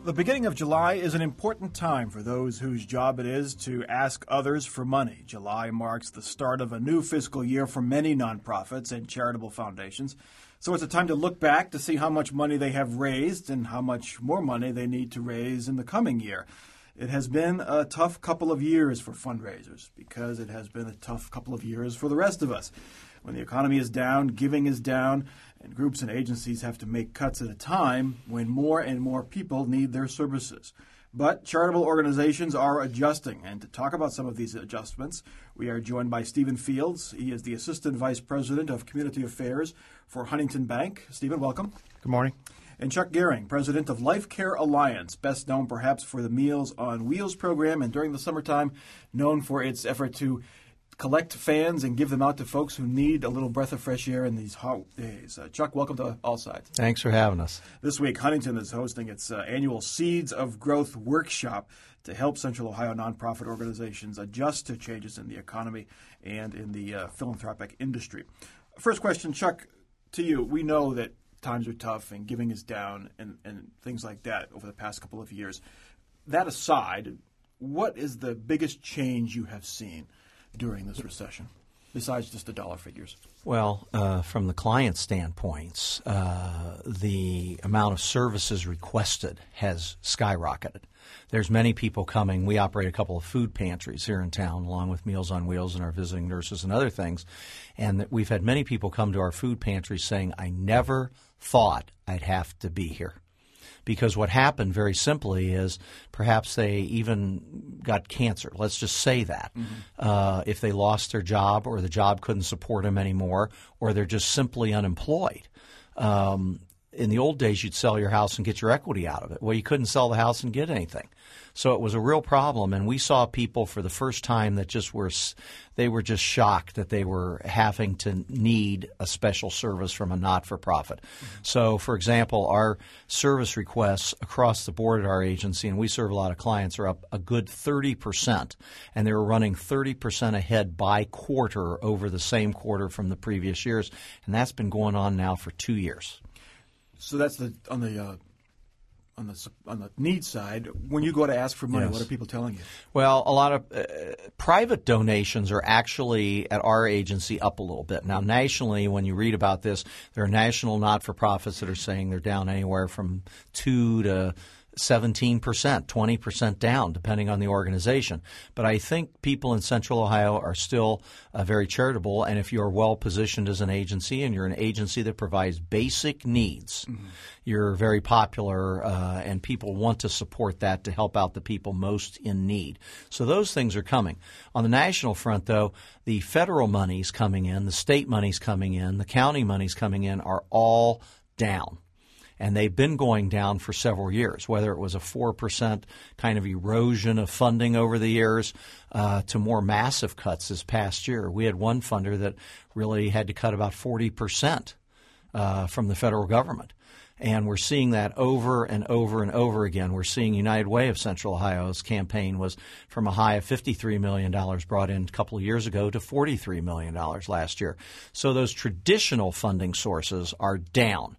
The beginning of July is an important time for those whose job it is to ask others for money. July marks the start of a new fiscal year for many nonprofits and charitable foundations. So it's a time to look back to see how much money they have raised and how much more money they need to raise in the coming year. It has been a tough couple of years for fundraisers because it has been a tough couple of years for the rest of us. When the economy is down, giving is down, and groups and agencies have to make cuts at a time when more and more people need their services. But charitable organizations are adjusting, and to talk about some of these adjustments, we are joined by Stephen Fields. He is the Assistant Vice President of Community Affairs for Huntington Bank. Stephen, welcome. Good morning. And Chuck Gehring, President of Life Care Alliance, best known perhaps for the Meals on Wheels program, and during the summertime known for its effort to collect fans and give them out to folks who need a little breath of fresh air in these hot days. Chuck, welcome to All Sides. Thanks for having us. This week, Huntington is hosting its annual Seeds of Growth workshop to help Central Ohio nonprofit organizations adjust to changes in the economy and in the philanthropic industry. First question, Chuck, to you. We know that times are tough and giving is down and things like that over the past couple of years. That aside, what is the biggest change you have seen during this recession, besides just the dollar figures? Well, from the client standpoints, the amount of services requested has skyrocketed. There's many people coming. We operate a couple of food pantries here in town, along with Meals on Wheels and our visiting nurses and other things. And we've had many people come to our food pantries saying, I never thought I'd have to be here. Because what happened very simply is perhaps they even got cancer. Let's just say that. If they lost their job or the job couldn't support them anymore or they're just simply unemployed. In the old days, you'd sell your house and get your equity out of it. Well, you couldn't sell the house and get anything. So it was a real problem, and we saw people for the first time that they were just shocked that they were having to need a special service from a not-for-profit. So, for example, our service requests across the board at our agency, and we serve a lot of clients, are up a good 30%, and they were running 30% ahead by quarter over the same quarter from the previous years, and that's been going on now for 2 years. So that's on the need side. When you go to ask for money, Yes. What are people telling you? Well, a lot of private donations are actually at our agency up a little bit. Now, nationally, when you read about this, there are national not-for-profits that are saying they're down anywhere from 2 to 17%, 20% down, depending on the organization. But I think people in Central Ohio are still very charitable, and if you're well-positioned as an agency and you're an agency that provides basic needs, you're very popular, and people want to support that to help out the people most in need. So those things are coming. On the national front, though, the federal money's coming in, the state money's coming in, the county money's coming in are all down. And they've been going down for several years, whether it was a 4% kind of erosion of funding over the years to more massive cuts this past year. We had one funder that really had to cut about 40% from the federal government. And we're seeing that over and over and over again. We're seeing United Way of Central Ohio's campaign was from a high of $53 million brought in a couple of years ago to $43 million last year. So those traditional funding sources are down.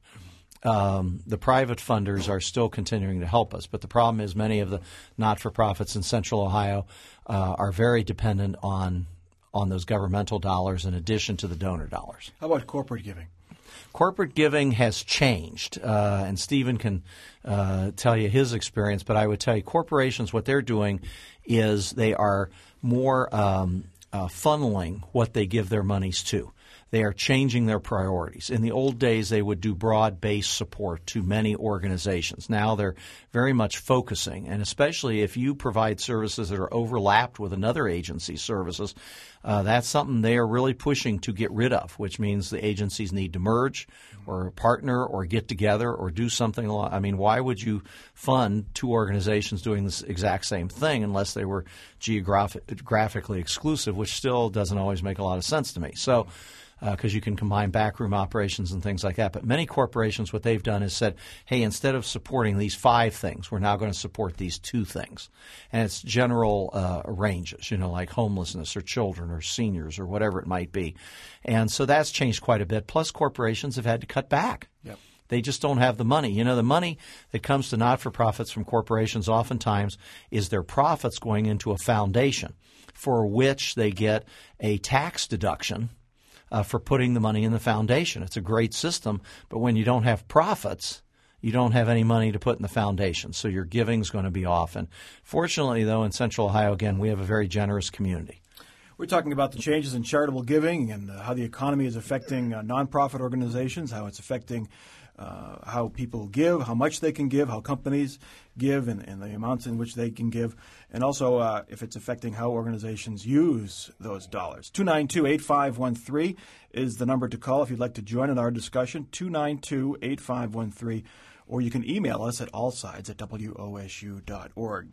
The private funders are still continuing to help us, but the problem is many of the not-for-profits in Central Ohio are very dependent on those governmental dollars in addition to the donor dollars. How about corporate giving? Corporate giving has changed, and Stephen can tell you his experience, but I would tell you corporations, what they're doing is they are more funneling what they give their monies to. They are changing their priorities. In the old days, they would do broad-based support to many organizations. Now they're very much focusing, and especially if you provide services that are overlapped with another agency's services, that's something they are really pushing to get rid of, which means the agencies need to merge or partner or get together or do something along. I mean, why would you fund two organizations doing this exact same thing unless they were geographically exclusive, which still doesn't always make a lot of sense to me. So because you can combine backroom operations and things like that. But many corporations, what they've done is said, hey, instead of supporting these 5 things, we're now going to support these 2 things. And it's general ranges, like homelessness or children or seniors or whatever it might be. And so that's changed quite a bit. Plus, corporations have had to cut back. Yep. They just don't have the money. You know, the money that comes to not-for-profits from corporations oftentimes is their profits going into a foundation for which they get a tax deduction for putting the money in the foundation. It's a great system, but when you don't have profits, you don't have any money to put in the foundation, so your giving is going to be off. And fortunately, though, in Central Ohio, again, we have a very generous community. We're talking about the changes in charitable giving and how the economy is affecting nonprofit organizations, how it's affecting how people give, how much they can give, how companies give, and the amounts in which they can give, and also if it's affecting how organizations use those dollars. 292-8513 is the number to call if you'd like to join in our discussion, 292-8513. Or you can email us at allsides@wosu.org.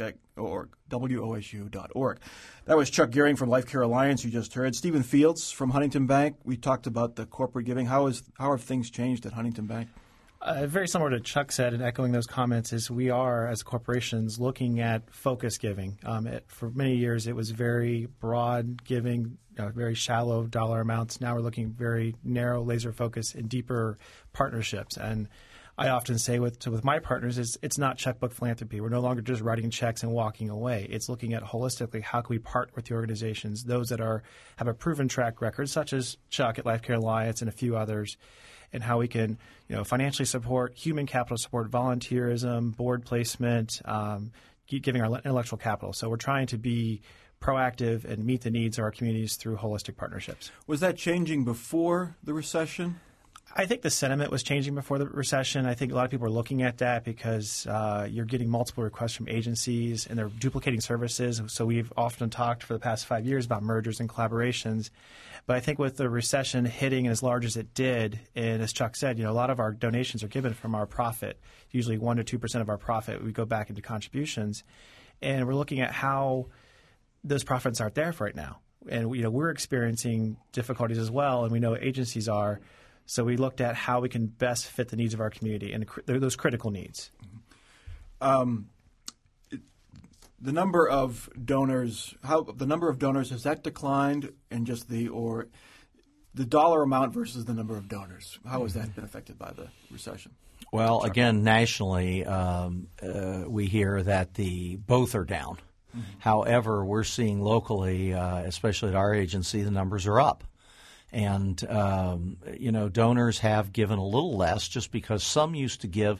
WOSU.org. That was Chuck Gearing from Life Care Alliance you just heard. Stephen Fields from Huntington Bank. We talked about the corporate giving. How have things changed at Huntington Bank? Very similar to Chuck said, and echoing those comments, is we are, as corporations, looking at focus giving. For many years, it was very broad giving, very shallow dollar amounts. Now we're looking very narrow, laser focus, and deeper partnerships. And I often say with my partners is it's not checkbook philanthropy. We're no longer just writing checks and walking away. It's looking at holistically how can we partner with the organizations, those that have a proven track record, such as Chuck at Life Care Alliance and a few others, and how we can financially support, human capital support, volunteerism, board placement, giving our intellectual capital. So we're trying to be proactive and meet the needs of our communities through holistic partnerships. Was that changing before the recession? I think the sentiment was changing before the recession. I think a lot of people are looking at that because you're getting multiple requests from agencies and they're duplicating services. So we've often talked for the past 5 years about mergers and collaborations. But I think with the recession hitting as large as it did, and as Chuck said, a lot of our donations are given from our profit, usually 1% to 2% of our profit. We go back into contributions. And we're looking at how those profits aren't there right now. And we're experiencing difficulties as well, and we know agencies are. So we looked at how we can best fit the needs of our community and those critical needs. The number of donors, has that declined in just the dollar amount versus the number of donors? How has that been affected by the recession? Well, again, nationally, we hear that both are down. Mm-hmm. However, we're seeing locally, especially at our agency, the numbers are up. And, donors have given a little less just because some used to give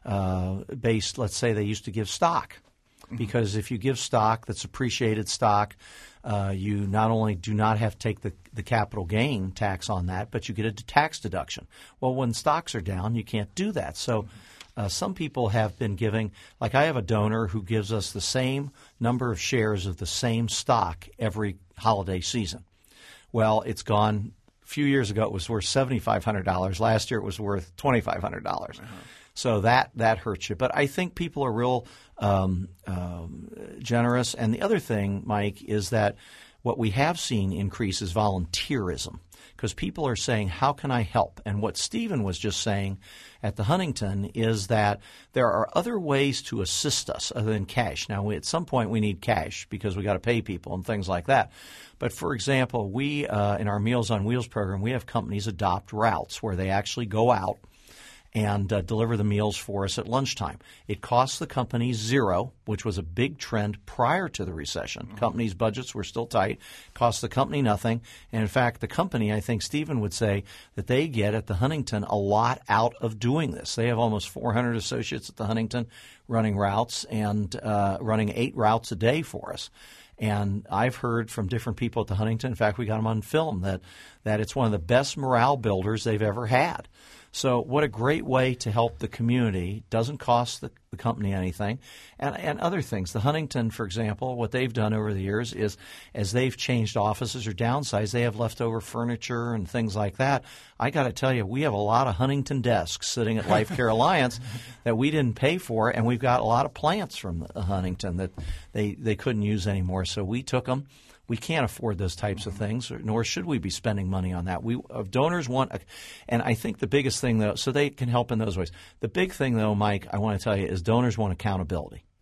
let's say they used to give stock. Mm-hmm. Because if you give stock that's appreciated stock, you not only do not have to take the capital gain tax on that, but you get a tax deduction. Well, when stocks are down, you can't do that. So some people have been giving, like I have a donor who gives us the same number of shares of the same stock every holiday season. Well, it's gone. A few years ago, it was worth $7,500. Last year, it was worth $2,500. Uh-huh. So that hurts you. But I think people are real generous. And the other thing, Mike, is that what we have seen increase is volunteerism, because people are saying, how can I help? And what Stephen was just saying at the Huntington is that there are other ways to assist us other than cash. Now, at some point, we need cash because we got to pay people and things like that. But, for example, we in our Meals on Wheels program, we have companies adopt routes where they actually go out and deliver the meals for us at lunchtime. It costs the company zero, which was a big trend prior to the recession. Mm-hmm. Companies' budgets were still tight. Cost the company nothing. And, in fact, the company, I think Stephen would say, that they get at the Huntington a lot out of doing this. They have almost 400 associates at the Huntington running routes and running 8 routes a day for us. And I've heard from different people at the Huntington, in fact, we got them on film, that it's one of the best morale builders they've ever had. So what a great way to help the community. Doesn't cost the company anything. And other things. The Huntington, for example, what they've done over the years is as they've changed offices or downsized, they have leftover furniture and things like that. I got to tell you, we have a lot of Huntington desks sitting at Life Care Alliance that we didn't pay for, and we've got a lot of plants from the Huntington that they couldn't use anymore. So we took them. We can't afford those types of things, nor should we be spending money on that. Donors want and I think the biggest thing, though, so they can help in those ways. The big thing, though, Mike, I want to tell you, is donors want accountability.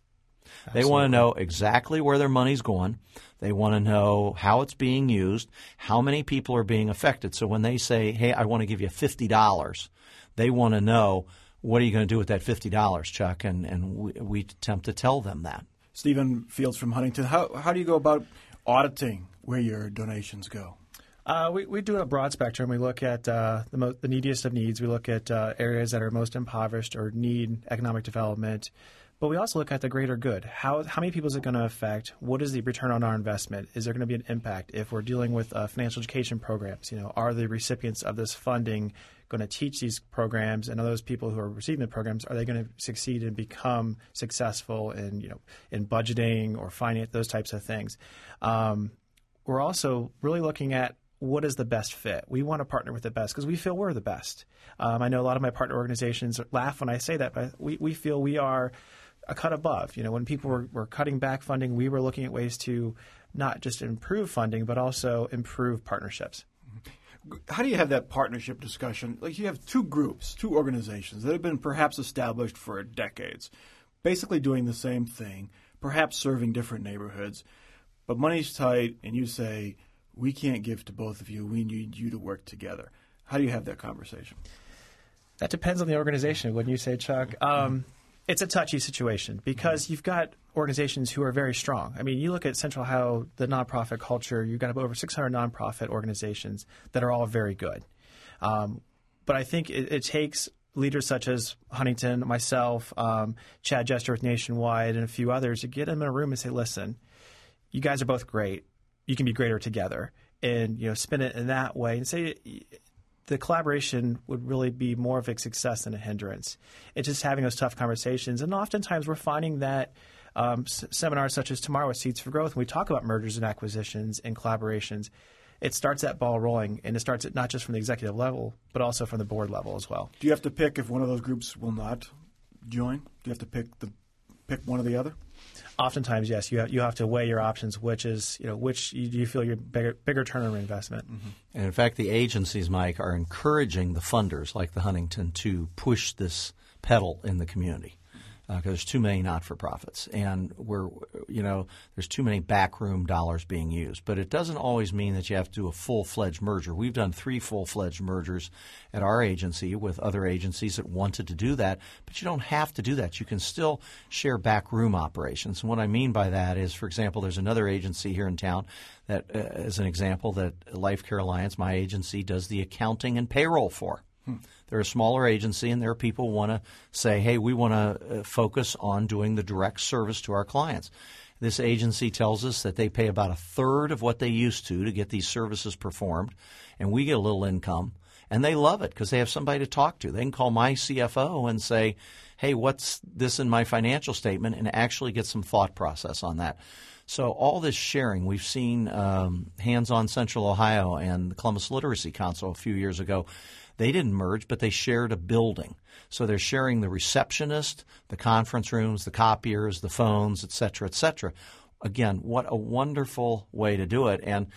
They want to know exactly where their money's going. They want to know how it's being used, how many people are being affected. So when they say, hey, I want to give you $50, they want to know, what are you going to do with that $50, Chuck? And we attempt to tell them that. Stephen Fields from Huntington, how do you go about auditing where your donations go? We do a broad spectrum. We look at the neediest of needs. We look at areas that are most impoverished or need economic development. But we also look at the greater good. How many people is it going to affect? What is the return on our investment? Is there going to be an impact? If we're dealing with financial education programs, are the recipients of this funding going to teach these programs, and are those people who are receiving the programs, are they going to succeed and become successful in budgeting or finance, those types of things? We're also really looking at what is the best fit. We want to partner with the best because we feel we're the best. I know a lot of my partner organizations laugh when I say that, but we feel we are a cut above. When people were cutting back funding, we were looking at ways to not just improve funding, but also improve partnerships. How do you have that partnership discussion? Like, you have two groups, two organizations that have been perhaps established for decades, basically doing the same thing, perhaps serving different neighborhoods, but money's tight, and you say, we can't give to both of you. We need you to work together. How do you have that conversation? That depends on the organization, wouldn't you say, Chuck? It's a touchy situation because you've got organizations who are very strong. I mean, you look at Central Ohio, the nonprofit culture, you've got over 600 nonprofit organizations that are all very good. But I think it takes leaders such as Huntington, myself, Chad Jester with Nationwide, and a few others to get them in a room and say, listen, you guys are both great. You can be greater together, and spin it in that way and say the collaboration would really be more of a success than a hindrance. It's just having those tough conversations, and oftentimes we're finding that seminars such as tomorrow with Seeds for Growth, when we talk about mergers and acquisitions and collaborations, it starts that ball rolling, and it starts it not just from the executive level, but also from the board level as well. Do you have to pick if one of those groups will not join? Do you have to pick one or the other? Oftentimes, yes. You have to weigh your options. Which you feel your bigger return on investment. Mm-hmm. And in fact, the agencies, Mike, are encouraging the funders like the Huntington to push this pedal in the community because there's too many not-for-profits, and there's too many backroom dollars being used. But it doesn't always mean that you have to do a full-fledged merger. We've done 3 full-fledged mergers at our agency with other agencies that wanted to do that, but you don't have to do that. You can still share backroom operations. And what I mean by that is, for example, there's another agency here in town that, as an example, that Life Care Alliance, my agency, does the accounting and payroll for. They're a smaller agency, and their people want to say, hey, we want to focus on doing the direct service to our clients. This agency tells us that they pay about a third of what they used to get these services performed, and we get a little income. And they love it because they have somebody to talk to. They can call my CFO and say, hey, what's this in my financial statement, and actually get some thought process on that. So all this sharing, we've seen Hands On Central Ohio and the Columbus Literacy Council a few years ago. They didn't merge, but they shared a building. So they're sharing the receptionist, the conference rooms, the copiers, the phones, et cetera, et cetera. Again, what a wonderful way to do it. And,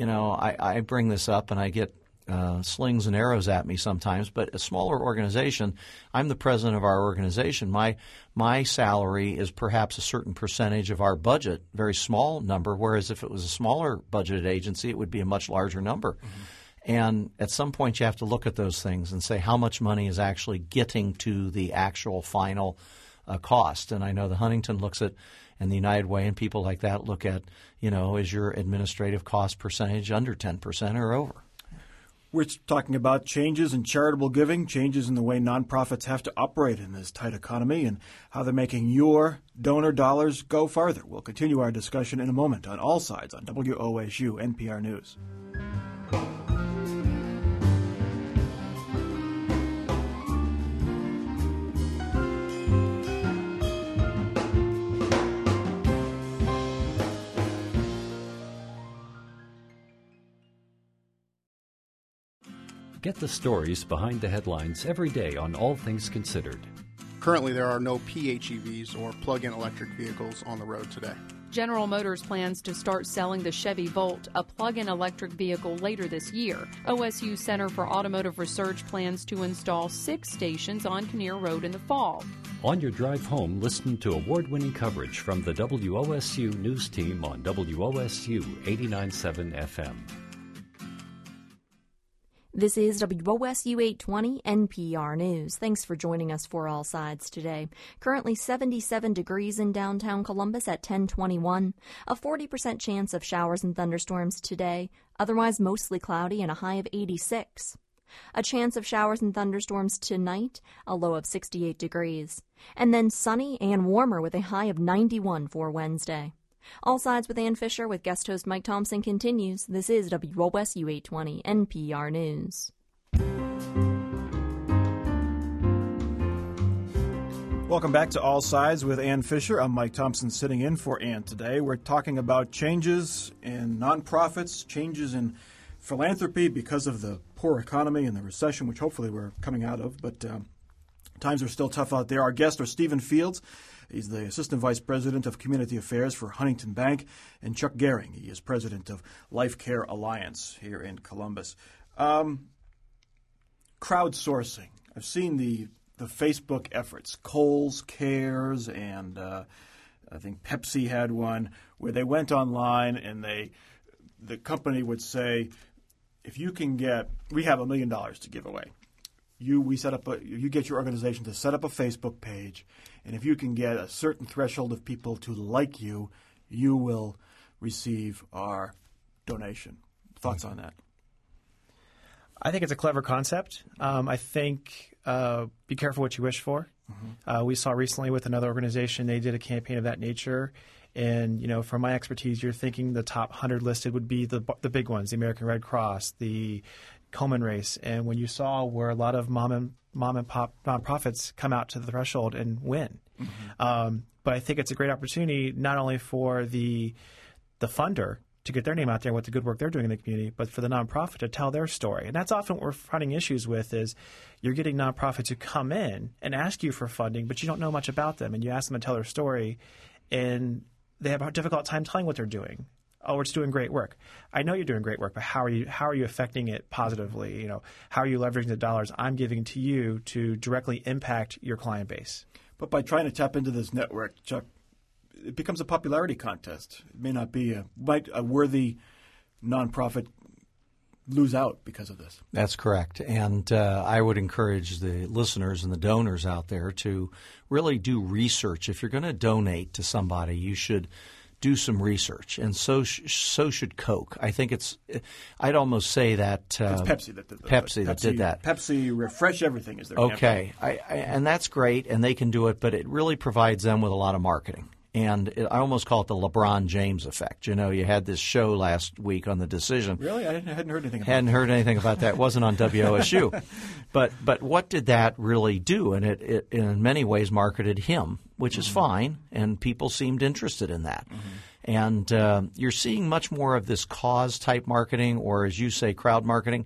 I bring this up and I get slings and arrows at me sometimes, but a smaller organization, I'm the president of our organization. My salary is perhaps a certain percentage of our budget, very small number, whereas if it was a smaller budgeted agency, it would be a much larger number. Mm-hmm. And at some point you have to look at those things and say how much money is actually getting to the actual final cost. And I know the Huntington looks at, and the United Way and people like that look at, is your administrative cost percentage under 10% or over? We're talking about changes in charitable giving, changes in the way nonprofits have to operate in this tight economy, and how they're making your donor dollars go farther. We'll continue our discussion in a moment on All Sides on WOSU NPR News. Get the stories behind the headlines every day on All Things Considered. Currently, there are no PHEVs or plug-in electric vehicles on the road today. General Motors plans to start selling the Chevy Volt, a plug-in electric vehicle, later this year. OSU Center for Automotive Research plans to install 6 stations on Kinnear Road in the fall. On your drive home, listen to award-winning coverage from the WOSU News Team on WOSU 89.7 FM. This is WOSU 820 NPR News. Thanks for joining us for All Sides today. Currently 77 degrees in downtown Columbus at 10:21. A 40% chance of showers and thunderstorms today. Otherwise mostly cloudy and a high of 86. A chance of showers and thunderstorms tonight, a low of 68 degrees. And then sunny and warmer with a high of 91 for Wednesday. All Sides with Ann Fisher with guest host Mike Thompson continues. This is WOSU 820 NPR News. Welcome back to All Sides with Ann Fisher. I'm Mike Thompson sitting in for Ann today. We're talking about changes in nonprofits, changes in philanthropy because of the poor economy and the recession, which hopefully we're coming out of, but times are still tough out there. Our guests are Stephen Fields. He's the Assistant Vice President of Community Affairs for Huntington Bank, and Chuck Gehring. He is President of Life Care Alliance here in Columbus. Crowdsourcing. I've seen the Facebook efforts. Kohl's Cares and I think Pepsi had one where they went online and the company would say, if you can we have $1 million to give away. You get your organization to set up a Facebook page, and if you can get a certain threshold of people to like you, you will receive our donation. Thoughts on that? I think it's a clever concept. I think be careful what you wish for. Mm-hmm. We saw recently with another organization, they did a campaign of that nature. And, from my expertise, you're thinking the top 100 listed would be the big ones, the American Red Cross, the Komen race. And when you saw where a lot of mom and pop nonprofits come out to the threshold and win. Mm-hmm. But I think it's a great opportunity not only for the funder to get their name out there with the good work they're doing in the community, but for the nonprofit to tell their story. And that's often what we're finding issues with is you're getting nonprofits who come in and ask you for funding, but you don't know much about them. And you ask them to tell their story, and they have a difficult time telling what they're doing. Oh, it's doing great work. I know you're doing great work, but how are you affecting it positively? How are you leveraging the dollars I'm giving to you to directly impact your client base? But by trying to tap into this network, Chuck, it becomes a popularity contest. It may not be a worthy nonprofit lose out because of this. That's correct. And I would encourage the listeners and the donors out there to really do research. If you're going to donate to somebody, you should do some research, and so should Coke. I think I'd almost say that it's Pepsi that did that. Pepsi that did that. Pepsi Refresh Everything is their campaign. And that's great, and they can do it, but it really provides them with a lot of marketing. And I almost call it the LeBron James effect. You had this show last week on The Decision. Really? I hadn't heard anything about that. Hadn't heard anything about that. It wasn't on WOSU. But what did that really do? And it in many ways marketed him, which is fine, and people seemed interested in that. Mm-hmm. And you're seeing much more of this cause-type marketing, or as you say, crowd marketing,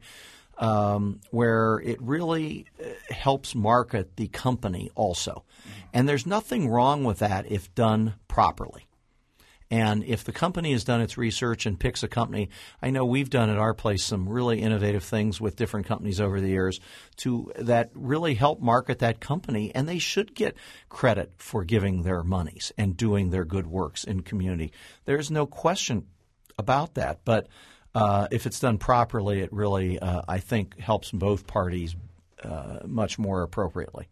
where it really helps market the company also. And there's nothing wrong with that if done properly. And if the company has done its research and picks a company, I know we've done at our place some really innovative things with different companies over the years that really help market that company, and they should get credit for giving their monies and doing their good works in community. There's no question about that. But if it's done properly, it really, I think, helps both parties much more appropriately.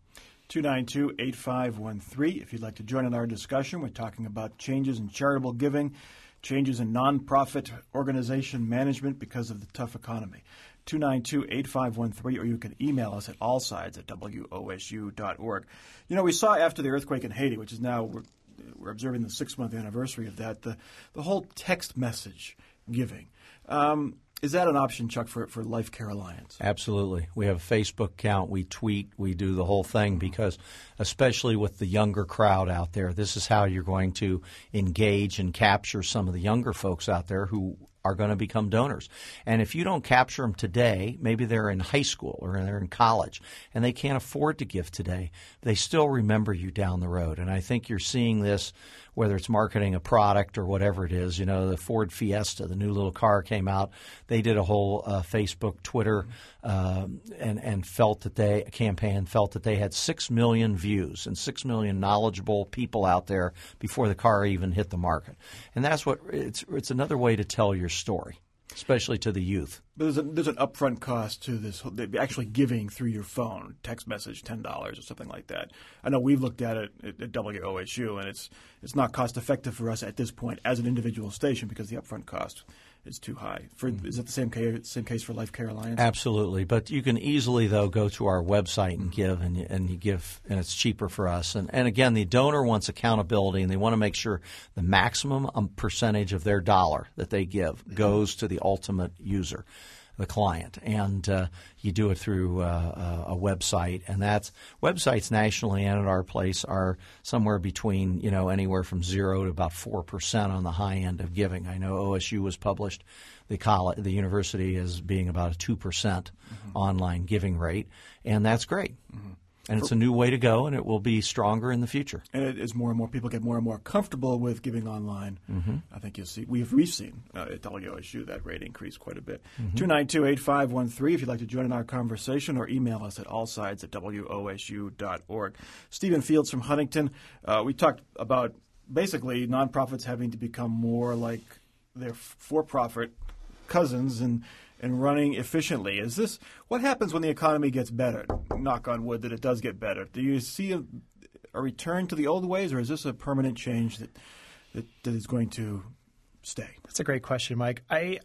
292-8513. If you'd like to join in our discussion, we're talking about changes in charitable giving, changes in nonprofit organization management because of the tough economy. 292-8513, or you can email us at allsides@wosu.org. We saw after the earthquake in Haiti, which is now we're observing the 6-month anniversary of that, the whole text message giving. Is that an option, Chuck, for Life Care Alliance? Absolutely. We have a Facebook account. We tweet. We do the whole thing because especially with the younger crowd out there, this is how you're going to engage and capture some of the younger folks out there who are going to become donors. And if you don't capture them today, maybe they're in high school or they're in college and they can't afford to give today, they still remember you down the road. And I think you're seeing this whether it's marketing a product or whatever it is. You know, the Ford Fiesta, the new little car came out. They did a whole Facebook, Twitter, and felt that they had 6 million views and 6 million knowledgeable people out there before the car even hit the market. And that's what it's another way to tell your story, especially to the youth. But there's an upfront cost to this, actually giving through your phone, text message, $10 or something like that. I know we've looked at it at WOSU, and it's not cost effective for us at this point as an individual station because the upfront cost is too high. Is it the same case for Life Care Alliance? Absolutely, but you can easily though go to our website and give, and you give, and it's cheaper for us. And again, the donor wants accountability, and they want to make sure the maximum percentage of their dollar that they give goes to the ultimate user, the client, and you do it through a website, and that's websites nationally and at our place are somewhere between anywhere from 0 to about 4% on the high end of giving. I know OSU was published, the university as being about a 2% online giving rate, and that's great. And it's a new way to go, and it will be stronger in the future. And as more and more people get more and more comfortable with giving online, I think you'll see we've seen at WOSU that rate increase quite a bit. 292-8513 if you'd like to join in our conversation, or email us at allsides@wosu.org. Stephen Fields from Huntington. We talked about basically nonprofits having to become more like their for-profit cousins and running efficiently. Is this what happens when the economy gets better? Knock on wood that it does get better. Do you see a return to the old ways, or is this a permanent change that is going to stay? That's a great question, Mike. I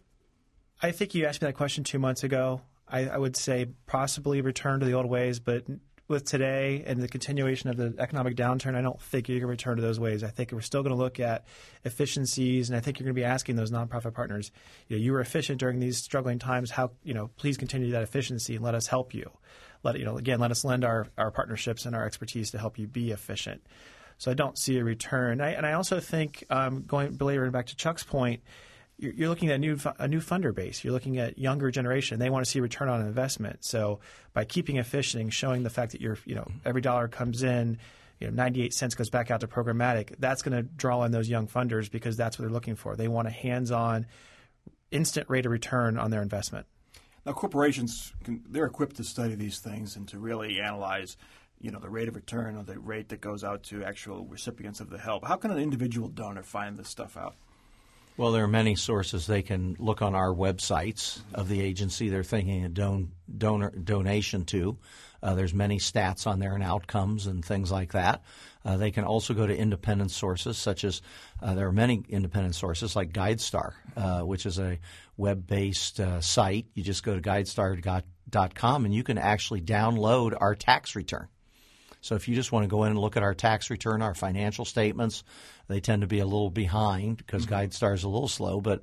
think you asked me that question 2 months ago. I would say possibly return to the old ways, but with today and the continuation of the economic downturn, I don't think you're going to return to those ways. I think we're still going to look at efficiencies, and I think you're going to be asking those nonprofit partners, you were efficient during these struggling times. How, please continue that efficiency and let us help you. Let us lend our partnerships and our expertise to help you be efficient. So I don't see a return. And I also think, belaboring back to Chuck's point, you're looking at a new funder base. You're looking at younger generation. They want to see return on investment. So by keeping efficient, showing the fact that every dollar comes in, 98 cents goes back out to programmatic, that's going to draw in those young funders because that's what they're looking for. They want a hands-on, instant rate of return on their investment. Now, corporations, they're equipped to study these things and to really analyze the rate of return or the rate that goes out to actual recipients of the help. How can an individual donor find this stuff out? Well, there are many sources. They can look on our websites of the agency they're thinking a donation to. There's many stats on there and outcomes and things like that. They can also go to independent sources, such as there are many independent sources like GuideStar, which is a web-based site. You just go to guidestar.com and you can actually download our tax return. So if you just want to go in and look at our tax return, our financial statements, they tend to be a little behind because GuideStar is a little slow, but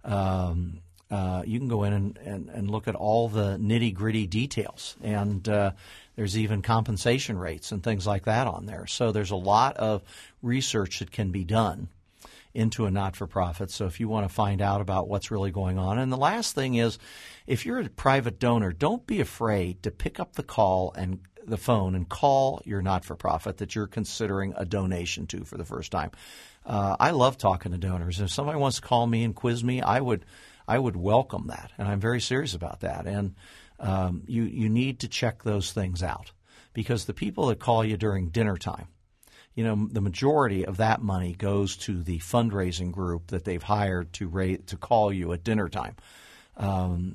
you can go in and look at all the nitty-gritty details. And there's even compensation rates and things like that on there. So there's a lot of research that can be done into a not-for-profit. So if you want to find out about what's really going on. And the last thing is, if you're a private donor, don't be afraid to pick up the phone and call your not-for-profit that you're considering a donation to for the first time. I love talking to donors. If somebody wants to call me and quiz me, I would welcome that, and I'm very serious about that. And you need to check those things out because the people that call you during dinner time, the majority of that money goes to the fundraising group that they've hired to call you at dinner time. So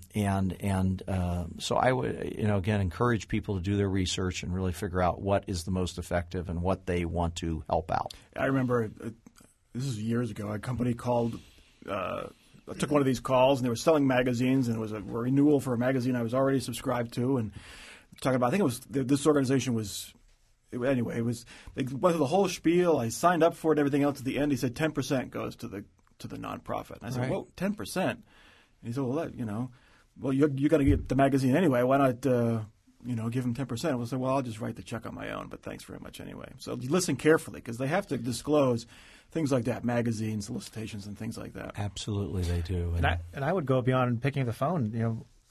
I would, again, encourage people to do their research and really figure out what is the most effective and what they want to help out. I remember this is years ago. A company called. I took one of these calls, and they were selling magazines, and it was a renewal for a magazine I was already subscribed to. And talking about, I think it was this organization was. Anyway, they went through the whole spiel. I signed up for it. Everything else at the end, he said 10% goes to the nonprofit. And I said, right. Well, 10%. And he said, well, you're going to get the magazine anyway. Why not, give them 10%? I said, well, I'll just write the check on my own, but thanks very much anyway. So listen carefully because they have to disclose things like that, magazines, solicitations, and things like that. Absolutely, they do. And I would go beyond picking up the phone.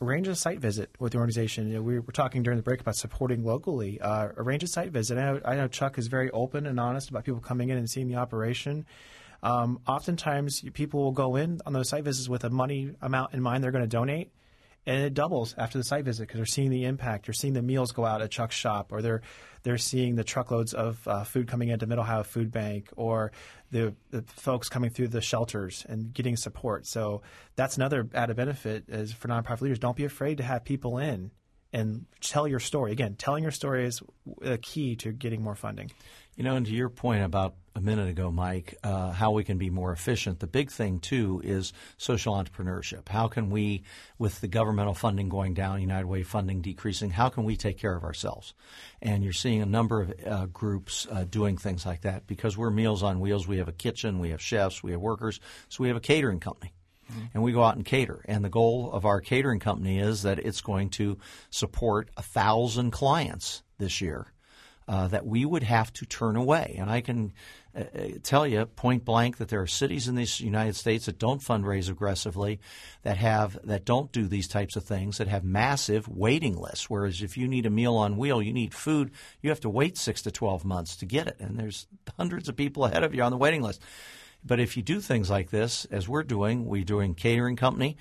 arrange a site visit with the organization. We were talking during the break about supporting locally. Arrange a site visit. I know Chuck is very open and honest about people coming in and seeing the operation. Oftentimes, people will go in on those site visits with a money amount in mind they're going to donate, and it doubles after the site visit because they're seeing the impact. They're seeing the meals go out at Chuck's shop, or they're seeing the truckloads of food coming into Mid-Ohio Food Bank, or the folks coming through the shelters and getting support. So that's another added benefit is for nonprofit leaders. Don't be afraid to have people in and tell your story. Again, telling your story is a key to getting more funding. And to your point about a minute ago, Mike, how we can be more efficient, the big thing, too, is social entrepreneurship. How can we, with the governmental funding going down, United Way funding decreasing, how can we take care of ourselves? And you're seeing a number of groups doing things like that. Because we're Meals on Wheels, we have a kitchen, we have chefs, we have workers, so we have a catering company. And we go out and cater. And the goal of our catering company is that it's going to support 1,000 clients this year that we would have to turn away. And I can tell you point blank that there are cities in this United States that don't fundraise aggressively, that don't do these types of things, that have massive waiting lists. Whereas if you need a meal on wheel, you need food, you have to wait 6 to 12 months to get it. And there's hundreds of people ahead of you on the waiting list. But if you do things like this, as we're doing catering company,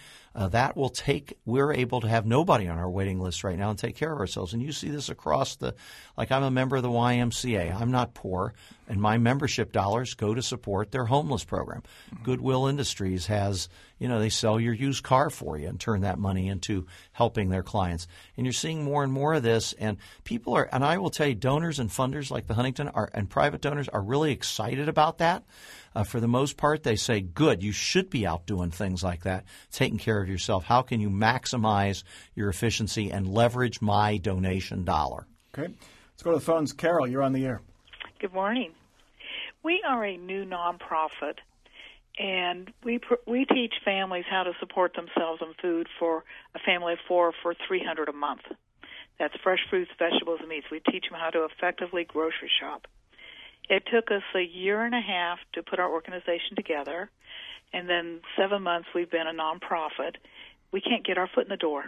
we're able to have nobody on our waiting list right now and take care of ourselves. And you see this across I'm a member of the YMCA. I'm not poor, and my membership dollars go to support their homeless program. Goodwill Industries has, they sell your used car for you and turn that money into helping their clients. And you're seeing more and more of this, and people are, and I will tell you, donors and funders like the Huntington and private donors are really excited about that. For the most part, they say, good, you should be out doing things like that, taking care of yourself. How can you maximize your efficiency and leverage my donation dollar? Okay. Let's go to the phones. Carol, you're on the air. Good morning. We are a new nonprofit, and we teach families how to support themselves on food for a family of 4 for $300 a month. That's fresh fruits, vegetables, and meats. We teach them how to effectively grocery shop. It took us a year and a half to put our organization together, and then 7 months we've been a nonprofit. We can't get our foot in the door.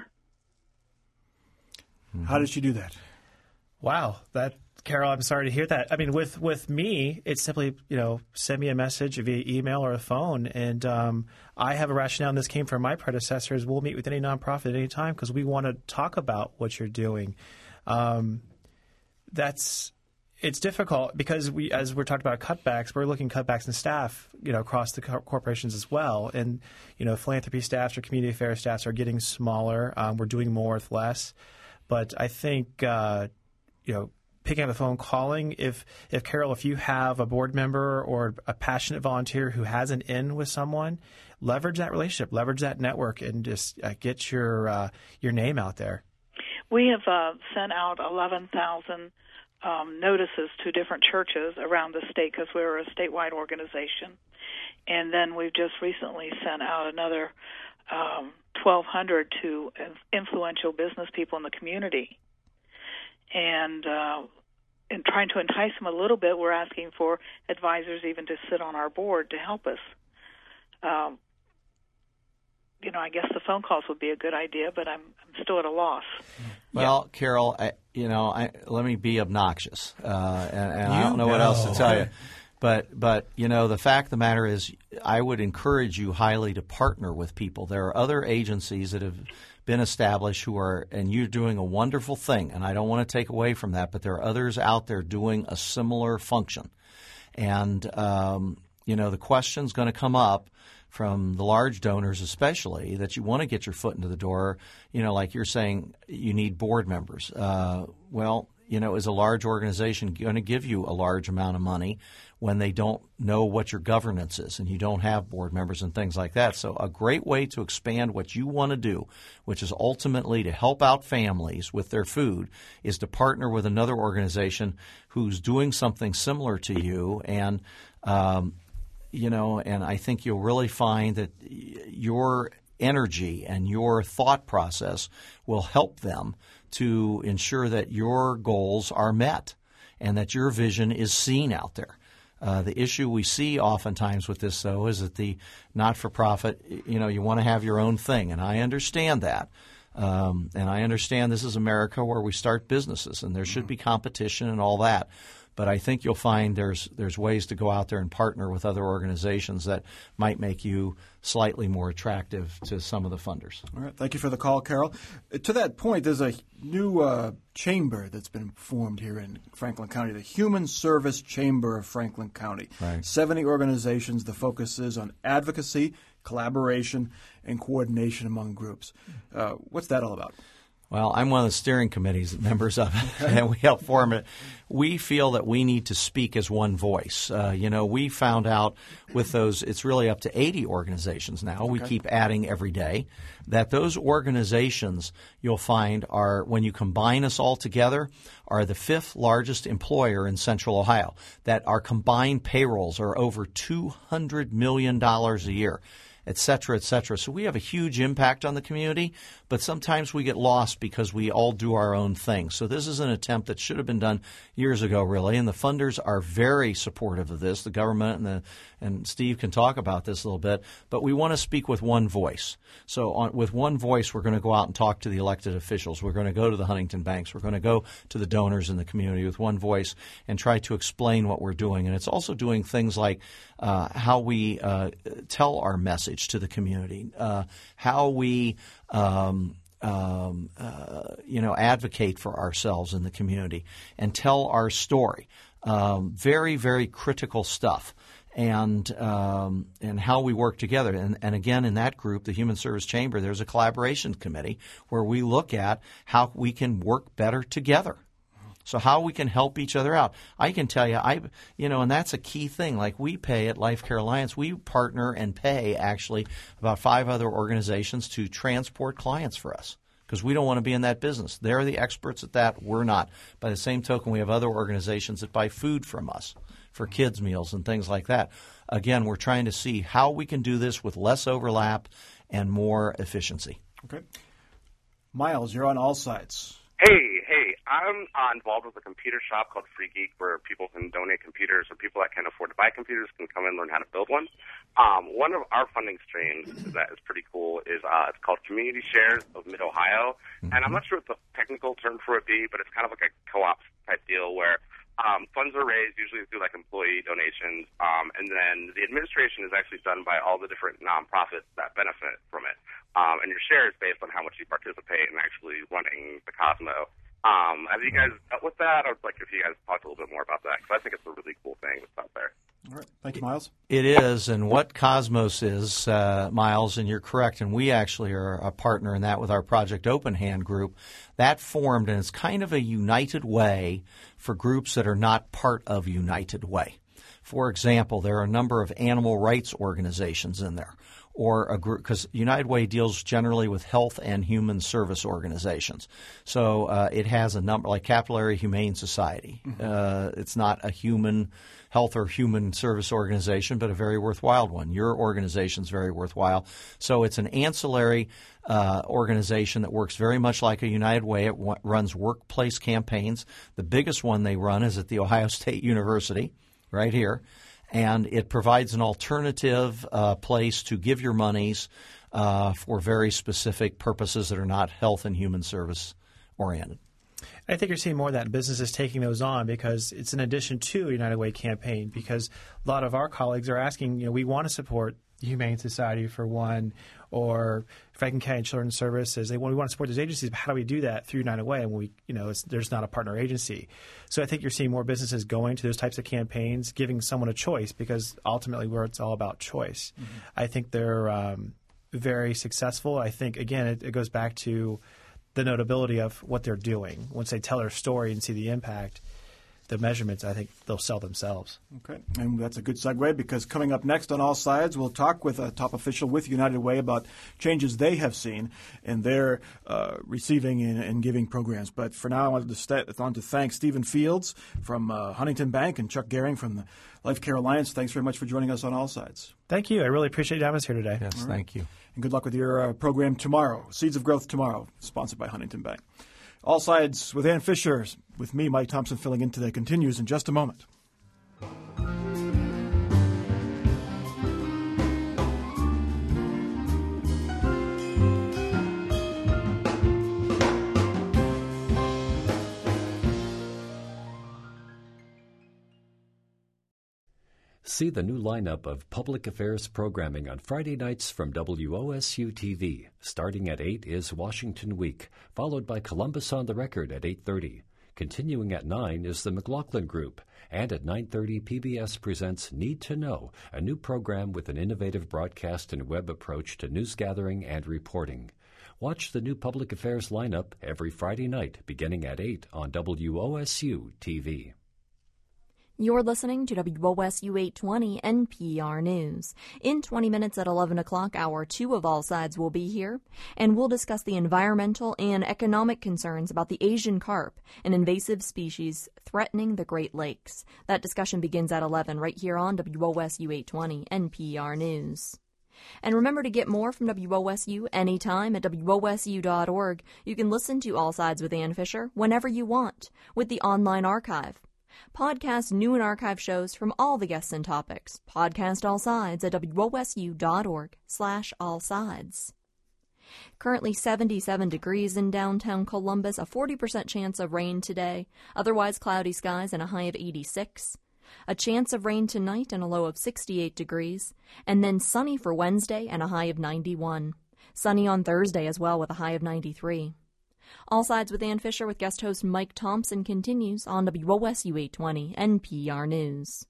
How did you do that? Wow, Carol, I'm sorry to hear that. I mean, with me, it's simply, send me a message via email or a phone, and I have a rationale, and this came from my predecessors. We'll meet with any nonprofit at any time because we want to talk about what you're doing. It's difficult because as we're talking about cutbacks, we're looking at cutbacks in staff, across the corporations as well. And, philanthropy staffs or community affairs staffs are getting smaller. We're doing more with less. But I think, picking up the phone, calling, if Carol, if you have a board member or a passionate volunteer who has an in with someone, leverage that relationship, leverage that network, and just get your name out there. We have sent out 11,000 notices to different churches around the state because we're a statewide organization. And then we've just recently sent out another 1,200 to influential business people in the community. And in trying to entice them a little bit, we're asking for advisors even to sit on our board to help us. I guess the phone calls would be a good idea, but I'm still at a loss. Well, Carol, let me be obnoxious, and I don't know what else to tell you. But the fact of the matter is, I would encourage you highly to partner with people. There are other agencies that have been established and you're doing a wonderful thing, and I don't want to take away from that, but there are others out there doing a similar function. And, the question's going to come up from the large donors especially, that you want to get your foot into the door. Like you're saying, you need board members. Is a large organization going to give you a large amount of money when they don't know what your governance is and you don't have board members and things like that? So a great way to expand what you want to do, which is ultimately to help out families with their food, is to partner with another organization who's doing something similar to you. And and I think you'll really find that your energy and your thought process will help them to ensure that your goals are met and that your vision is seen out there. The issue we see oftentimes with this, though, is that the not-for-profit, you want to have your own thing, and I understand that. And I understand this is America where we start businesses, and there should be competition and all that. But I think you'll find there's ways to go out there and partner with other organizations that might make you slightly more attractive to some of the funders. All right. Thank you for the call, Carol. To that point, there's a new chamber that's been formed here in Franklin County, the Human Service Chamber of Franklin County. Right. 70 organizations. The focus is on advocacy, collaboration, and coordination among groups. What's that all about? Well, I'm one of the steering committees members of it, and we help form it. We feel that we need to speak as one voice. We found out with those, it's really up to 80 organizations now. Okay. We keep adding every day, that those organizations you'll find are, when you combine us all together, are the 5th largest employer in Central Ohio, that our combined payrolls are over $200 million a year. Et cetera, et cetera. So we have a huge impact on the community, but sometimes we get lost because we all do our own thing. So this is an attempt that should have been done years ago, really, and the funders are very supportive of this. The government and Steve can talk about this a little bit, but we want to speak with one voice. So with one voice, we're going to go out and talk to the elected officials. We're going to go to the Huntington banks. We're going to go to the donors in the community with one voice and try to explain what we're doing. And it's also doing things like how we tell our message to the community, how we advocate for ourselves in the community and tell our story. Very, very critical stuff. And how we work together. And again, in that group, the Human Service Chamber, there's a collaboration committee where we look at how we can work better together. So how we can help each other out. I can tell you, and that's a key thing. Like we pay at Life Care Alliance, we partner and pay actually about 5 other organizations to transport clients for us because we don't want to be in that business. They're the experts at that. We're not. By the same token, we have other organizations that buy food from us for kids' meals and things like that. Again, we're trying to see how we can do this with less overlap and more efficiency. Okay. Miles, you're on All Sides. Hey, I'm involved with a computer shop called Free Geek where people can donate computers or people that can't afford to buy computers can come and learn how to build one. One of our funding streams that is pretty cool is it's called Community Shares of Mid-Ohio. And I'm not sure what the technical term for it be, but it's kind of like a co-op type deal where funds are raised usually through like employee donations, and then the administration is actually done by all the different nonprofits that benefit from it. And your share is based on how much you participate in actually running the Cosmo. Have you guys dealt with that? I would like if you guys talked a little bit more about that because I think it's a really cool thing that's out there. All right. Thank you, Miles. It is, and what Cosmos is, Miles, and you're correct, and we actually are a partner in that with our Project Open Hand group. That formed, and it's kind of a United Way for groups that are not part of United Way. For example, there are a number of animal rights organizations in there. Or a group, because United Way deals generally with health and human service organizations. So it has a number, like Capillary Humane Society. It's not a human health or human service organization, but a very worthwhile one. Your organization is very worthwhile. So it's an ancillary organization that works very much like a United Way. It runs workplace campaigns. The biggest one they run is at The Ohio State University, right here. And it provides an alternative place to give your monies for very specific purposes that are not health and human service oriented. I think you're seeing more of that businesses taking those on because it's in addition to a United Way campaign because a lot of our colleagues are asking, we want to support the Humane Society for one or Franklin County Children's Services. We want to support those agencies, but how do we do that through United Way? And there's not a partner agency. So I think you're seeing more businesses going to those types of campaigns, giving someone a choice because ultimately it's all about choice. Mm-hmm. I think they're very successful. I think, again, it goes back to the notability of what they're doing. Once they tell their story and see the impact, the measurements, I think they'll sell themselves. Okay, and that's a good segue because coming up next on All Sides, we'll talk with a top official with United Way about changes they have seen in their receiving and giving programs. But for now, I want to thank Stephen Fields from Huntington Bank and Chuck Gehring from the Life Care Alliance. Thanks very much for joining us on All Sides. Thank you. I really appreciate you having us here today. Yes, right. Thank you. And good luck with your program tomorrow, Seeds of Growth Tomorrow, sponsored by Huntington Bank. All Sides with Ann Fisher, with me, Mike Thompson, filling in today, continues in just a moment. See the new lineup of public affairs programming on Friday nights from WOSU TV. Starting at 8 is Washington Week, followed by Columbus on the Record at 8:30. Continuing at 9 is the McLaughlin Group, and at 9:30 PBS presents Need to Know, a new program with an innovative broadcast and web approach to news gathering and reporting. Watch the new public affairs lineup every Friday night beginning at 8 on WOSU TV. You're listening to WOSU 820 NPR News. In 20 minutes at 11 o'clock, Hour 2 of All Sides will be here, and we'll discuss the environmental and economic concerns about the Asian carp, an invasive species threatening the Great Lakes. That discussion begins at 11 right here on WOSU 820 NPR News. And remember to get more from WOSU anytime at WOSU.org. You can listen to All Sides with Ann Fisher whenever you want with the online archive. Podcast new and archive shows from all the guests and topics. Podcast All Sides at WOSU.org/allsides. Currently 77 degrees in downtown Columbus, a 40% chance of rain today, otherwise cloudy skies and a high of 86. A chance of rain tonight and a low of 68 degrees, and then sunny for Wednesday and a high of 91. Sunny on Thursday as well with a high of 93. All Sides with Ann Fisher with guest host Mike Thompson continues on WOSU 820 NPR News.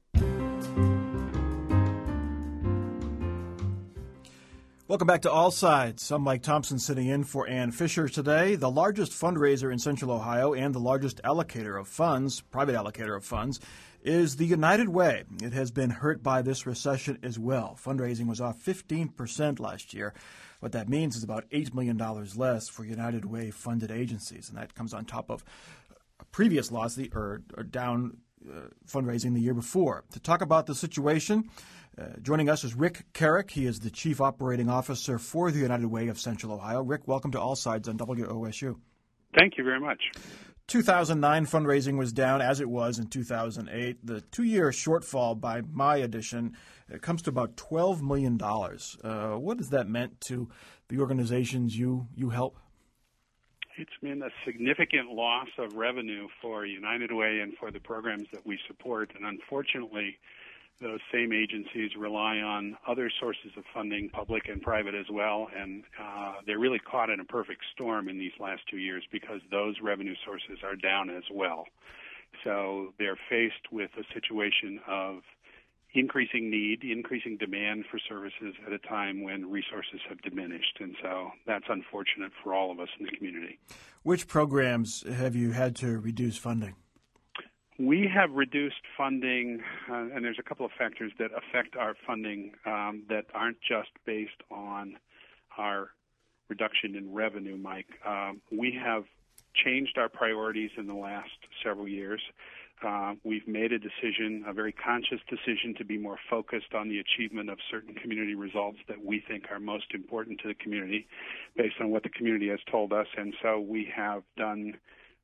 Welcome back to All Sides. I'm Mike Thompson sitting in for Ann Fisher today. The largest fundraiser in Central Ohio and the largest allocator of funds, private allocator of funds, is the United Way. It has been hurt by this recession as well. Fundraising was off 15% last year. What that means is about $8 million less for United Way funded agencies, and that comes on top of a previous loss or down fundraising the year before. To talk about the situation, joining us is Rick Carrick. He is the Chief Operating Officer for the United Way of Central Ohio. Rick, welcome to All Sides on WOSU. Thank you very much. 2009 fundraising was down as it was in 2008. The two-year shortfall by my addition comes to about $12 million. What has that meant to the organizations you help? It's been a significant loss of revenue for United Way and for the programs that we support. And unfortunately, those same agencies rely on other sources of funding, public and private as well, and they're really caught in a perfect storm in these last 2 years because those revenue sources are down as well. So they're faced with a situation of increasing need, increasing demand for services at a time when resources have diminished, and so that's unfortunate for all of us in the community. Which programs have you had to reduce funding? We have reduced funding, and there's a couple of factors that affect our funding that aren't just based on our reduction in revenue, Mike. We have changed our priorities in the last several years. We've made a decision, a very conscious decision, to be more focused on the achievement of certain community results that we think are most important to the community based on what the community has told us. And so we have done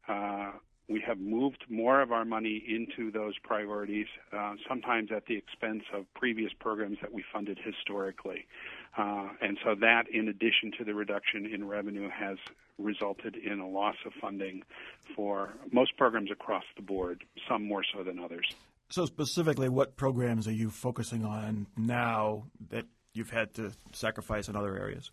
we have moved more of our money into those priorities, sometimes at the expense of previous programs that we funded historically. And so that, in addition to the reduction in revenue, has resulted in a loss of funding for most programs across the board, some more so than others. So specifically, what programs are you focusing on now that you've had to sacrifice in other areas?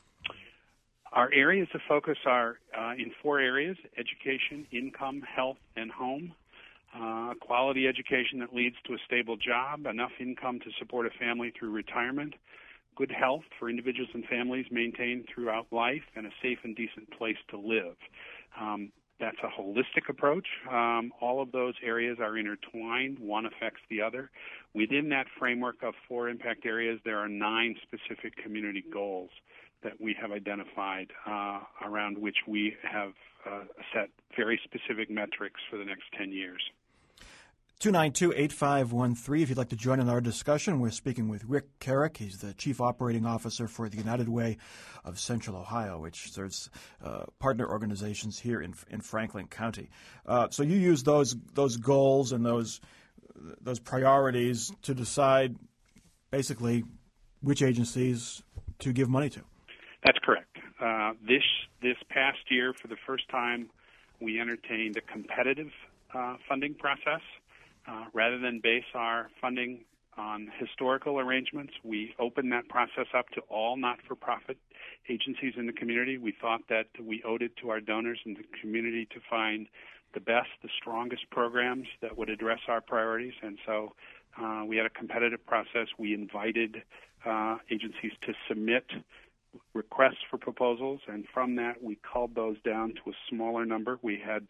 Our areas of focus are in 4 areas: education, income, health, and home. Quality education that leads to a stable job, enough income to support a family through retirement, good health for individuals and families maintained throughout life, and a safe and decent place to live. That's a holistic approach. All of those areas are intertwined. One affects the other. Within that framework of 4 impact areas, there are 9 specific community goals that we have identified around which we have set very specific metrics for the next 10 years. 292-8513 if you'd like to join in our discussion. We're speaking with Rick Carrick. He's the Chief Operating Officer for the United Way of Central Ohio, which serves partner organizations here in Franklin County. So you use those goals and those priorities to decide basically which agencies to give money to. That's correct. This past year, for the first time, we entertained a competitive funding process. Rather than base our funding on historical arrangements. We opened that process up to all not-for-profit agencies in the community. We thought that we owed it to our donors and the community to find the best, the strongest programs that would address our priorities. And so we had a competitive process. We invited agencies to submit requests for proposals, and from that we culled those down to a smaller number. We had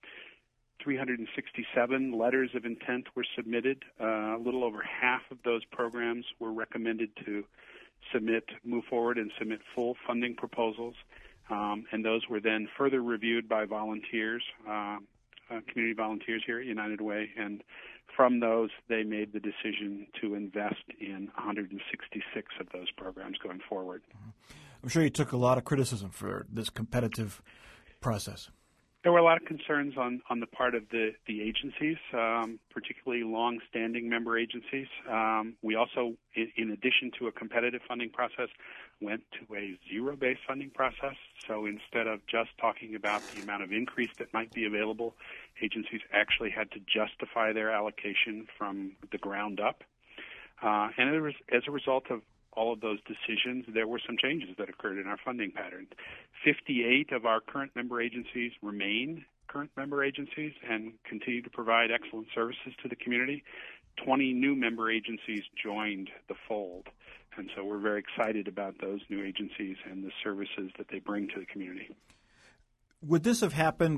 367 letters of intent were submitted. A little over half of those programs were recommended to move forward and submit full funding proposals, and those were then further reviewed by volunteers, community volunteers here at United Way, and from those they made the decision to invest in 166 of those programs going forward. I'm sure you took a lot of criticism for this competitive process. There were a lot of concerns on the part of the agencies, particularly long-standing member agencies. We also, in addition to a competitive funding process, went to a zero-based funding process. So instead of just talking about the amount of increase that might be available, agencies actually had to justify their allocation from the ground up. And as a result of all of those decisions, there were some changes that occurred in our funding pattern. 58 of our current member agencies remain current member agencies and continue to provide excellent services to the community. 20 new member agencies joined the fold. And so we're very excited about those new agencies and the services that they bring to the community. Would this have happened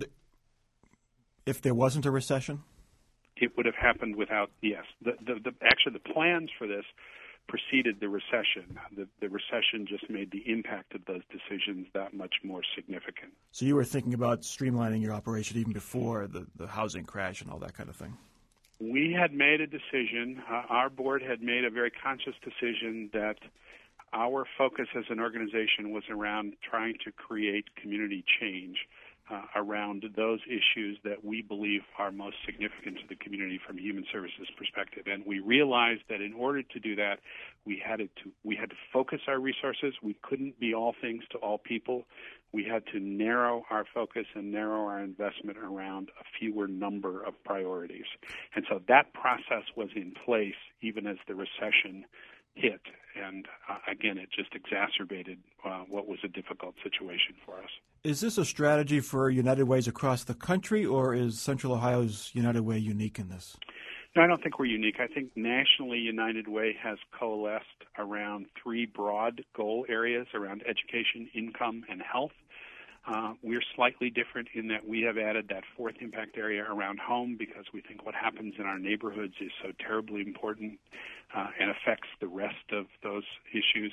if there wasn't a recession? It would have happened without, yes. Actually, the plans for this preceded the recession. The recession just made the impact of those decisions that much more significant. So you were thinking about streamlining your operation even before the housing crash and all that kind of thing? We had made a decision. Our board had made a very conscious decision that our focus as an organization was around trying to create community change around those issues that we believe are most significant to the community from a human services perspective. And we realized that in order to do that, we had to focus our resources. We couldn't be all things to all people. We had to narrow our focus and narrow our investment around a fewer number of priorities. And so that process was in place even as the recession hit. And again, it just exacerbated what was a difficult situation for us. Is this a strategy for United Ways across the country, or is Central Ohio's United Way unique in this? No, I don't think we're unique. I think nationally United Way has coalesced around three broad goal areas around education, income, and health. We're slightly different in that we have added that fourth impact area around home because we think what happens in our neighborhoods is so terribly important and affects the rest of those issues.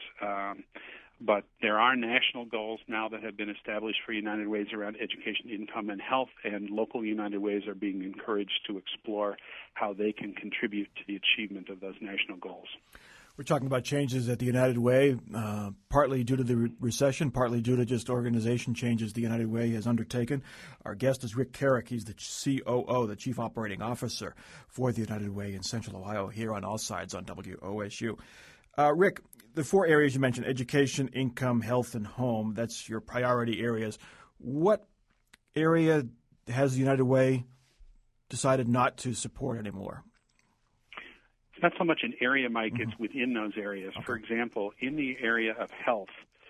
But there are national goals now that have been established for United Ways around education, income, and health, and local United Ways are being encouraged to explore how they can contribute to the achievement of those national goals. We're talking about changes at the United Way, partly due to the recession, partly due to just organization changes the United Way has undertaken. Our guest is Rick Carrick. He's the COO, the Chief Operating Officer for the United Way in Central Ohio, here on All Sides on WOSU. Rick, the four areas you mentioned, education, income, health, and home, that's your priority areas. What area has the United Way decided not to support anymore? It's not so much an area, Mike, it's within those areas. Okay. For example, in the area of health,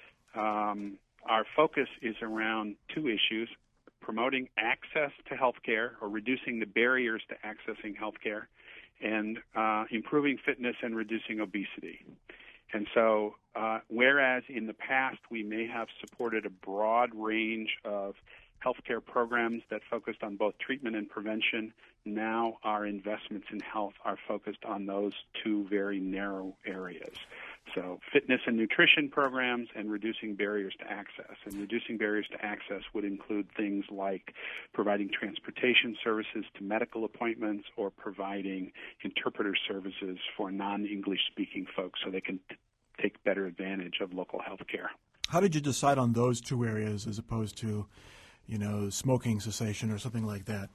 our focus is around two issues: promoting access to health care or reducing the barriers to accessing health care, and improving fitness and reducing obesity. And so whereas in the past we may have supported a broad range of healthcare programs that focused on both treatment and prevention, now our investments in health are focused on those two very narrow areas. So fitness and nutrition programs and reducing barriers to access. And reducing barriers to access would include things like providing transportation services to medical appointments or providing interpreter services for non-English speaking folks so they can take better advantage of local health care. How did you decide on those two areas as opposed to, smoking cessation or something like that?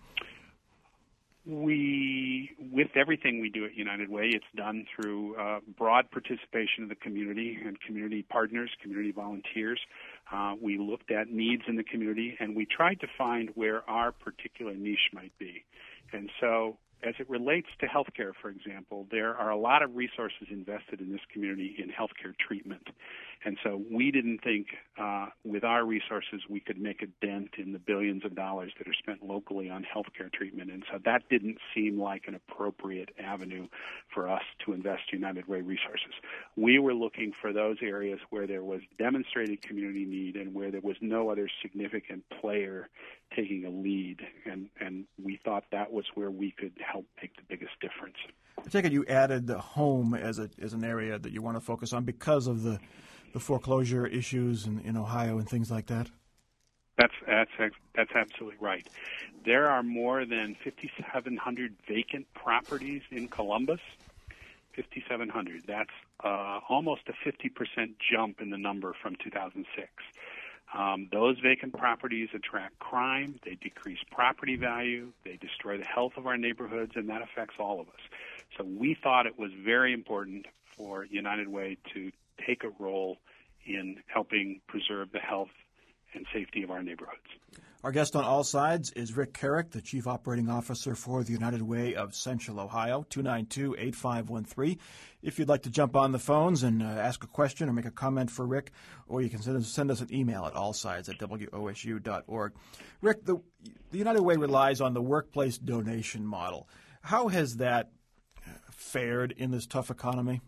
With everything we do at United Way, it's done through broad participation of the community and community partners, community volunteers. We looked at needs in the community, and we tried to find where our particular niche might be. And so as it relates to healthcare, for example, there are a lot of resources invested in this community in healthcare treatment. And so we didn't think with our resources we could make a dent in the billions of dollars that are spent locally on healthcare treatment. And so that didn't seem like an appropriate avenue for us to invest United Way resources. We were looking for those areas where there was demonstrated community need and where there was no other significant player taking a lead. And we thought that was where we could help make the biggest difference. I take it you added the home as an area that you want to focus on because of the foreclosure issues in Ohio and things like that? That's absolutely right. There are more than 5,700 vacant properties in Columbus. 5,700. That's almost a 50% jump in the number from 2006. Those vacant properties attract crime, they decrease property value, they destroy the health of our neighborhoods, and that affects all of us. So we thought it was very important for United Way to take a role in helping preserve the health and safety of our neighborhoods. Our guest on All Sides is Rick Carrick, the Chief Operating Officer for the United Way of Central Ohio, 292-8513. If you'd like to jump on the phones and ask a question or make a comment for Rick, or you can send us an email at allsides@wosu.org. Rick, the United Way relies on the workplace donation model. How has that fared in this tough economy?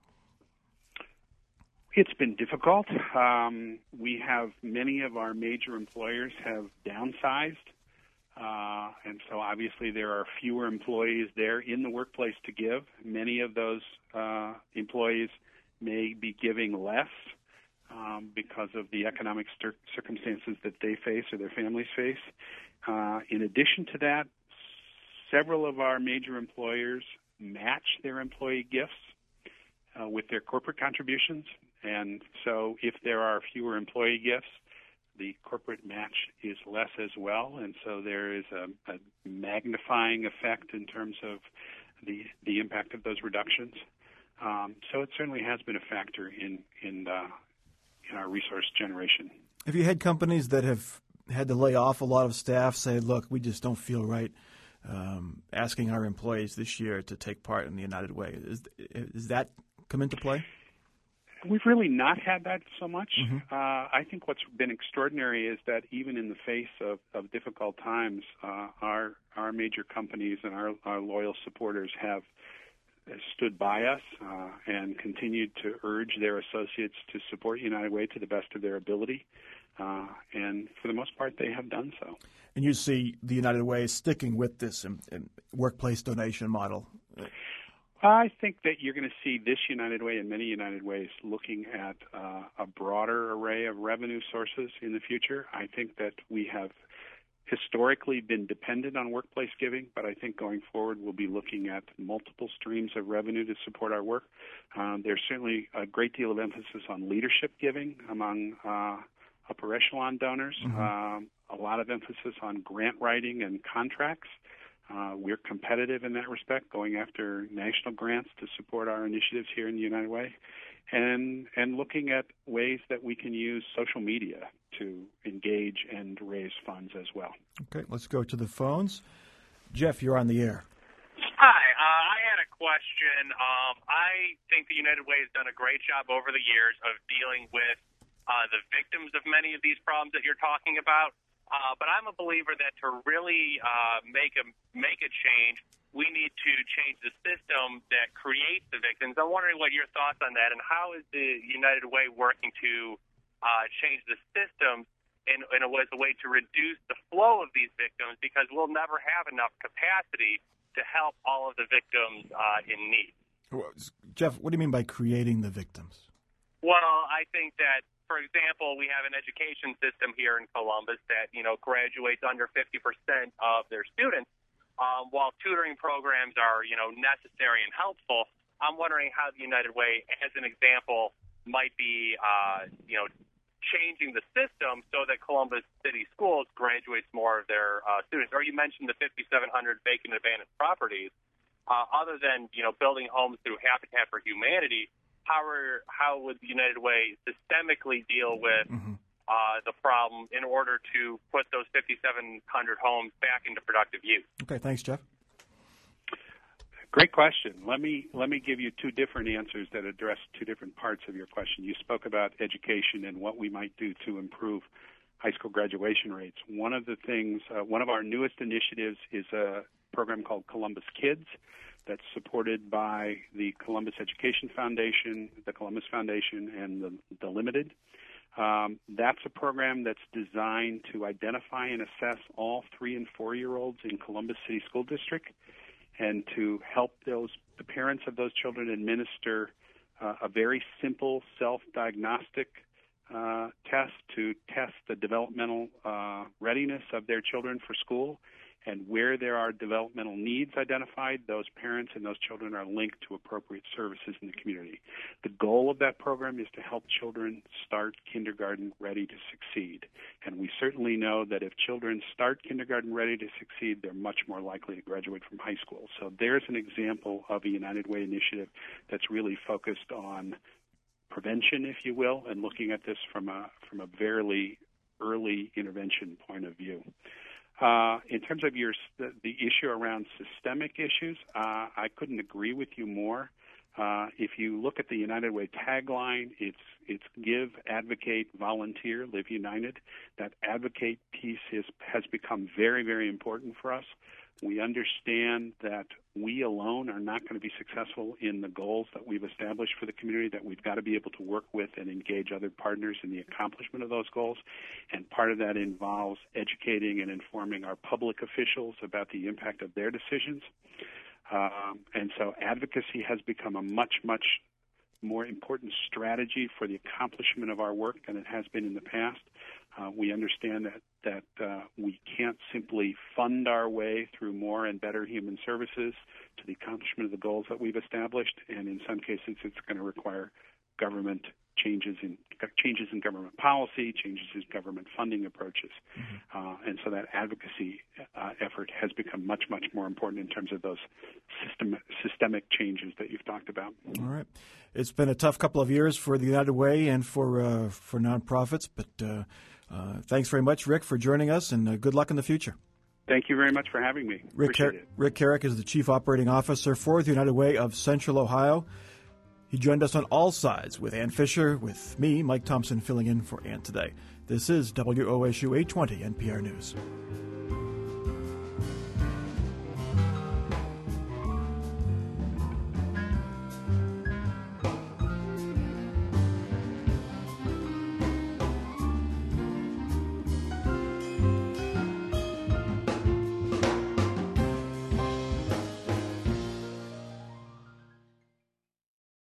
It's been difficult. We have many of our major employers have downsized, and so obviously there are fewer employees there in the workplace to give. Many of those employees may be giving less because of the economic circumstances that they face or their families face. In addition to that, several of our major employers match their employee gifts with their corporate contributions. And so if there are fewer employee gifts, the corporate match is less as well. And so there is a magnifying effect in terms of the impact of those reductions. So it certainly has been a factor in our resource generation. Have you had companies that have had to lay off a lot of staff say, look, we just don't feel right asking our employees this year to take part in the United Way? Is that come into play? We've really not had that so much. Mm-hmm. I think what's been extraordinary is that even in the face of difficult times, our major companies and our loyal supporters have stood by us and continued to urge their associates to support United Way to the best of their ability. And for the most part, they have done so. And you see the United Way sticking with this workplace donation model? I think that you're going to see this United Way and many United Ways looking at a broader array of revenue sources in the future. I think that we have historically been dependent on workplace giving, but I think going forward we'll be looking at multiple streams of revenue to support our work. There's certainly a great deal of emphasis on leadership giving among upper echelon donors, a lot of emphasis on grant writing and contracts. We're competitive in that respect, going after national grants to support our initiatives here in the United Way, and looking at ways that we can use social media to engage and raise funds as well. Okay, let's go to the phones. Jeff, you're on the air. Hi, I had a question. I think the United Way has done a great job over the years of dealing with the victims of many of these problems that you're talking about. But I'm a believer that to really make a change, we need to change the system that creates the victims. I'm wondering what your thoughts on that, and how is the United Way working to change the system in a way to reduce the flow of these victims, because we'll never have enough capacity to help all of the victims in need. Jeff, what do you mean by creating the victims? Well, I think that, for example, we have an education system here in Columbus that, graduates under 50% of their students. While tutoring programs are, necessary and helpful, I'm wondering how the United Way, as an example, might be, changing the system so that Columbus City Schools graduates more of their students. Or you mentioned the 5,700 vacant and abandoned properties. Other than, building homes through Habitat for Humanity, how would the United Way systemically deal with the problem in order to put those 5,700 homes back into productive use? Okay, thanks, Jeff. Great question. Let me give you two different answers that address two different parts of your question. You spoke about education and what we might do to improve high school graduation rates. One of the things, one of our newest initiatives is a program called Columbus Kids that's supported by the Columbus Education Foundation, the Columbus Foundation, and the Limited. That's a program that's designed to identify and assess all 3- and 4-year-olds in Columbus City School District and to help the parents of those children administer a very simple self-diagnostic test to test the developmental readiness of their children for school. And where there are developmental needs identified, those parents and those children are linked to appropriate services in the community. The goal of that program is to help children start kindergarten ready to succeed. And we certainly know that if children start kindergarten ready to succeed, they're much more likely to graduate from high school. So there's an example of a United Way initiative that's really focused on prevention, if you will, and looking at this from a very early intervention point of view. In terms of the issue around systemic issues, I couldn't agree with you more. If you look at the United Way tagline, it's give, advocate, volunteer, live united. That advocate piece has become very, very important for us. We understand that we alone are not going to be successful in the goals that we've established for the community, that we've got to be able to work with and engage other partners in the accomplishment of those goals. And part of that involves educating and informing our public officials about the impact of their decisions. And so advocacy has become a much, much more important strategy for the accomplishment of our work than it has been in the past. We understand that we can't simply fund our way through more and better human services to the accomplishment of the goals that we've established, and in some cases it's going to require government changes in government policy, changes in government funding approaches. Mm-hmm. And so that advocacy effort has become much, much more important in terms of those systemic changes that you've talked about. All right. It's been a tough couple of years for the United Way and for nonprofits, but thanks very much, Rick, for joining us, and good luck in the future. Thank you very much for having me. Rick Carrick is the Chief Operating Officer for the United Way of Central Ohio. He joined us on All Sides with Ann Fisher, with me, Mike Thompson, filling in for Ann today. This is WOSU 820 NPR News.